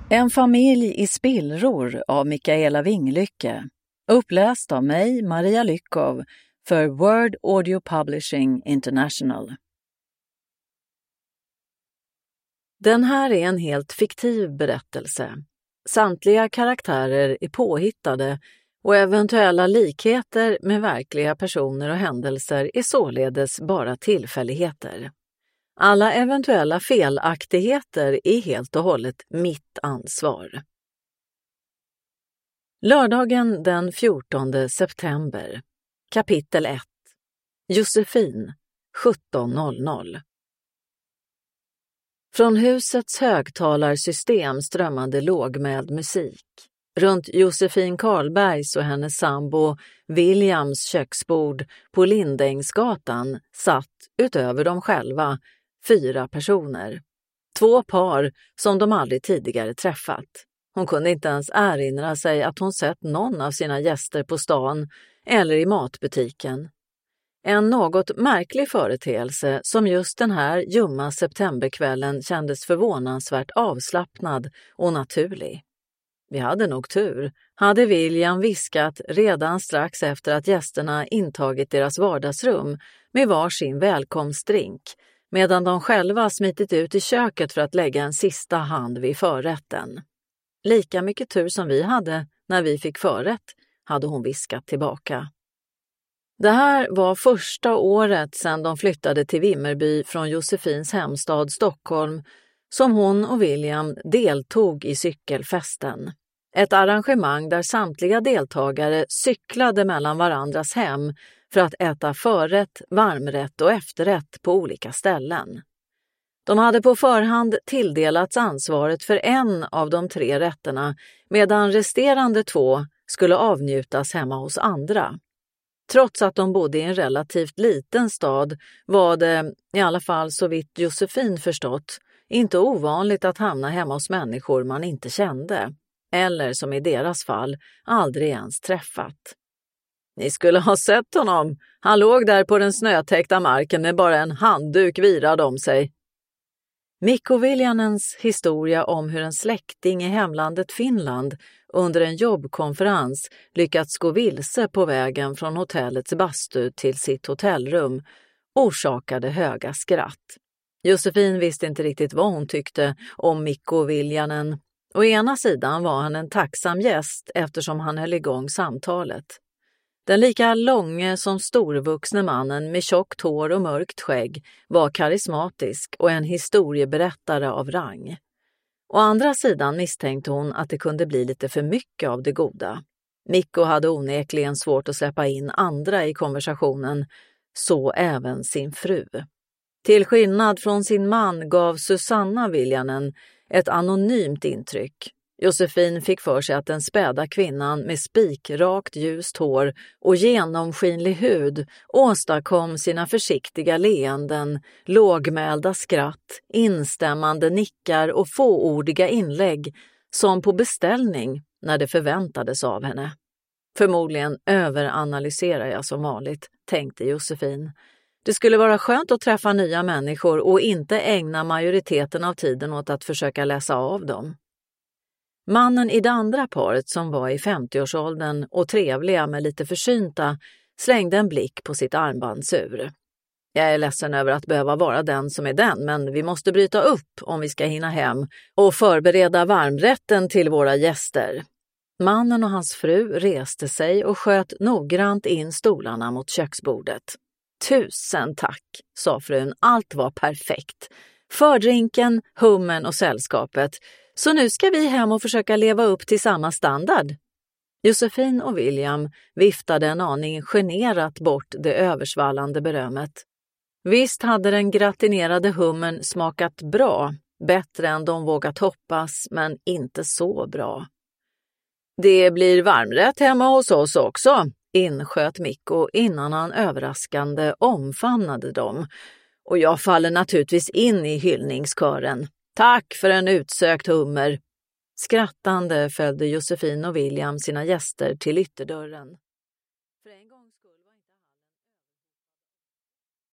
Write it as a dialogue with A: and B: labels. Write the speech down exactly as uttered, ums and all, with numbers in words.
A: En familj i spillror av Mikaela Winglycke, uppläst av mig, Maria Lyckov, för Word Audio Publishing International. Den här är en helt fiktiv berättelse. Samtliga karaktärer är påhittade och eventuella likheter med verkliga personer och händelser är således bara tillfälligheter. Alla eventuella felaktigheter är helt och hållet mitt ansvar. Lördagen den fjortonde september. Kapitel ett. Josefin, sjutton noll noll. Från husets högtalarsystem strömmade lågmäld musik. Runt Josefin Karlbergs och hennes sambo Williams köksbord på Lindängsgatan satt, utöver dem själva, fyra personer. Två par som de aldrig tidigare träffat. Hon kunde inte ens erinra sig att hon sett någon av sina gäster på stan eller i matbutiken. En något märklig företeelse som just den här ljumma septemberkvällen kändes förvånansvärt avslappnad och naturlig. Vi hade nog tur, hade William viskat redan strax efter att gästerna intagit deras vardagsrum med varsin välkomstdrink, medan de själva smitit ut i köket för att lägga en sista hand vid förrätten. Lika mycket tur som vi hade när vi fick förrätt, hade hon viskat tillbaka. Det här var första året sedan de flyttade till Vimmerby från Josefins hemstad Stockholm som hon och William deltog i cykelfesten. Ett arrangemang där samtliga deltagare cyklade mellan varandras hem för att äta förrätt, varmrätt och efterrätt på olika ställen. De hade på förhand tilldelats ansvaret för en av de tre rätterna medan resterande två skulle avnjutas hemma hos andra. Trots att de bodde i en relativt liten stad var det, i alla fall så vitt Josefin förstått, inte ovanligt att hamna hemma hos människor man inte kände, eller som i deras fall aldrig ens träffat. Ni skulle ha sett honom. Han låg där på den snötäckta marken med bara en handduk virad om sig. Mikko Viljanens historia om hur en släkting i hemlandet Finland under en jobbkonferens lyckats gå vilse på vägen från hotellets bastu till sitt hotellrum orsakade höga skratt. Josefin visste inte riktigt vad hon tyckte om Mikko Viljanen. Å ena sidan var han en tacksam gäst eftersom han höll igång samtalet. Den lika långe som storvuxne mannen med tjockt hår och mörkt skägg var karismatisk och en historieberättare av rang. Å andra sidan misstänkte hon att det kunde bli lite för mycket av det goda. Mikko hade onekligen svårt att släppa in andra i konversationen, så även sin fru. Till skillnad från sin man gav Susanna Viljanen ett anonymt intryck. Josefin fick för sig att den späda kvinnan med spikrakt ljust hår och genomskinlig hud åstadkom sina försiktiga leenden, lågmälda skratt, instämmande nickar och fåordiga inlägg som på beställning när det förväntades av henne. Förmodligen överanalyserar jag som vanligt, tänkte Josefin. Det skulle vara skönt att träffa nya människor och inte ägna majoriteten av tiden åt att försöka läsa av dem. Mannen i det andra paret som var i femtioårsåldern och trevliga med lite försynta slängde en blick på sitt armbandsur. Jag är ledsen över att behöva vara den som är den, men vi måste bryta upp om vi ska hinna hem och förbereda varmrätten till våra gäster. Mannen och hans fru reste sig och sköt noggrant in stolarna mot köksbordet. Tusen tack, sa frun, allt var perfekt. Fördrinken, hummen och sällskapet. Så nu ska vi hem och försöka leva upp till samma standard. Josefin och William viftade en aning generat bort det översvallande berömmet. Visst hade den gratinerade hummen smakat bra, bättre än de vågat hoppas, men inte så bra. Det blir varmrätt hemma hos oss också, insköt Mikko innan han överraskande omfamnade dem. Och jag faller naturligtvis in i hyllningskören. Tack för en utsökt hummer. Skrattande följde Josefin och William sina gäster till ytterdörren.